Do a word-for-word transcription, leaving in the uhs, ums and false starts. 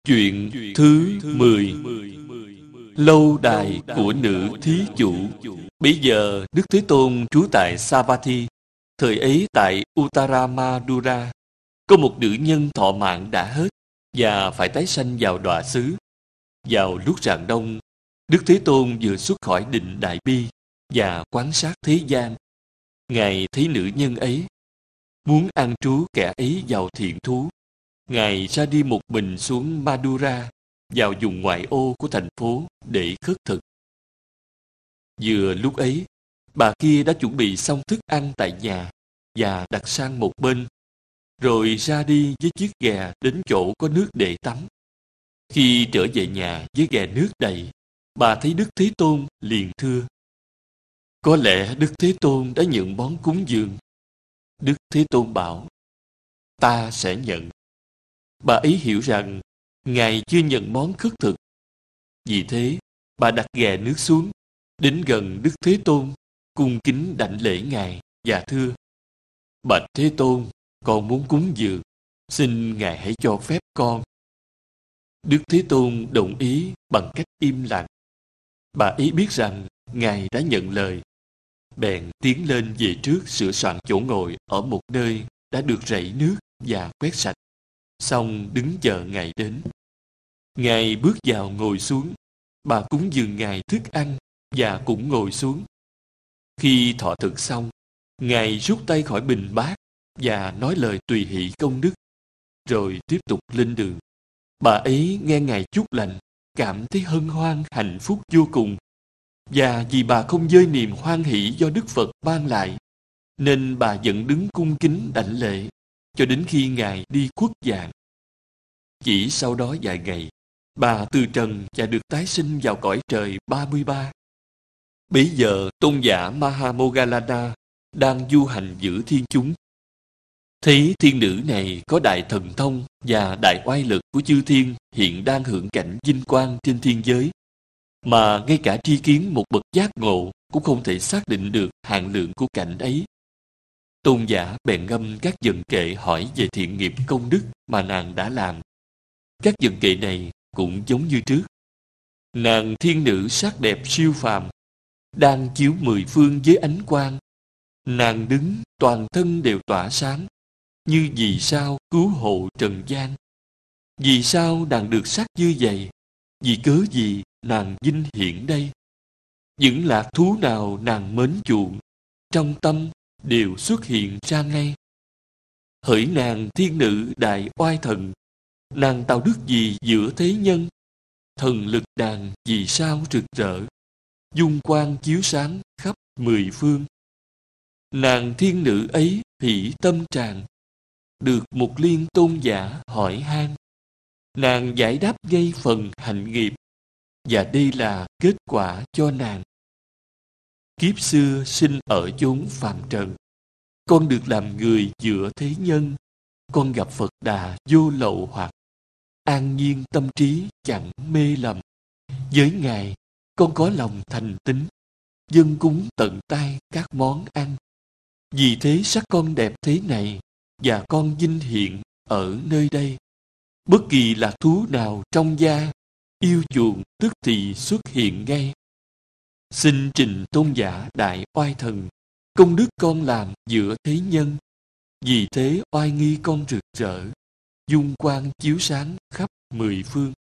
Chuyện thứ mười. Lâu đài của nữ thí chủ. Bây giờ Đức Thế Tôn trú tại Savatthi. Thời ấy tại Uttaramadura, có một nữ nhân thọ mạng đã hết và phải tái sanh vào đọa xứ. Vào lúc rạng đông, Đức Thế Tôn vừa xuất khỏi định Đại Bi và quan sát thế gian. Ngài thấy nữ nhân ấy, muốn an trú kẻ ấy vào thiện thú. Ngài ra đi một mình xuống Madura, vào vùng ngoại ô của thành phố để khất thực. Vừa lúc ấy, bà kia đã chuẩn bị xong thức ăn tại nhà và đặt sang một bên, rồi ra đi với chiếc ghè đến chỗ có nước để tắm. Khi trở về nhà với ghè nước đầy, bà thấy Đức Thế Tôn liền thưa: có lẽ Đức Thế Tôn đã nhận món cúng dường. Đức Thế Tôn bảo: ta sẽ nhận. Bà ấy hiểu rằng Ngài chưa nhận món khất thực. Vì thế, bà đặt ghè nước xuống, đến gần Đức Thế Tôn, cung kính đảnh lễ Ngài và thưa: bạch Thế Tôn, con muốn cúng dường, xin Ngài hãy cho phép con. Đức Thế Tôn đồng ý bằng cách im lặng. Bà ấy biết rằng Ngài đã nhận lời, bèn tiến lên về trước sửa soạn chỗ ngồi ở một nơi đã được rảy nước và quét sạch, xong đứng chờ Ngài đến. Ngài bước vào ngồi xuống, bà cúng dường Ngài thức ăn và cũng ngồi xuống. Khi thọ thực xong, Ngài rút tay khỏi bình bát và nói lời tùy hỷ công đức, rồi tiếp tục lên đường. Bà ấy nghe Ngài chúc lành, cảm thấy hân hoan hạnh phúc vô cùng. Và vì bà không vơi niềm hoan hỷ do Đức Phật ban lại, nên bà vẫn đứng cung kính đảnh lễ cho đến khi Ngài đi khuất dạng. Chỉ sau đó vài ngày, bà từ trần và được tái sinh vào cõi trời ba mươi ba. Bấy giờ tôn giả Mahamoggallana đang du hành giữa thiên chúng. Thấy thiên nữ này có đại thần thông và đại oai lực của chư thiên hiện đang hưởng cảnh vinh quang trên thiên giới, mà ngay cả tri kiến một bậc giác ngộ cũng không thể xác định được hạn lượng của cảnh ấy. Tôn giả bèn ngâm các vần kệ hỏi về thiện nghiệp công đức mà nàng đã làm. Các vần kệ này cũng giống như trước. Nàng thiên nữ sắc đẹp siêu phàm, đang chiếu mười phương với ánh quang. Nàng đứng toàn thân đều tỏa sáng, như vì sao cứu hộ trần gian. Vì sao nàng được sắc như vậy? Vì cớ gì nàng vinh hiển đây? Những lạc thú nào nàng mến chuộng, trong tâm đều xuất hiện ra ngay. Hỡi nàng thiên nữ đại oai thần, nàng tạo đức gì giữa thế nhân? Thần lực nàng vì sao rực rỡ, dung quang chiếu sáng khắp mười phương. Nàng thiên nữ ấy hỷ tâm tràn, được một liên tôn giả hỏi han. Nàng giải đáp ngay phần hạnh nghiệp, và đây là kết quả cho nàng. Kiếp xưa sinh ở chốn phàm trần, con được làm người giữa thế nhân. Con gặp Phật Đà vô lậu hoặc, an nhiên tâm trí chẳng mê lầm. Với Ngài, con có lòng thành tín, dâng cúng tận tay các món ăn. Vì thế sắc con đẹp thế này, và con vinh hiện ở nơi đây. Bất kỳ lạc thú nào trong gia, yêu chuộng tức thì xuất hiện ngay. Xin trình tôn giả đại oai thần, công đức con làm giữa thế nhân. Vì thế oai nghi con rực rỡ, dung quang chiếu sáng khắp mười phương.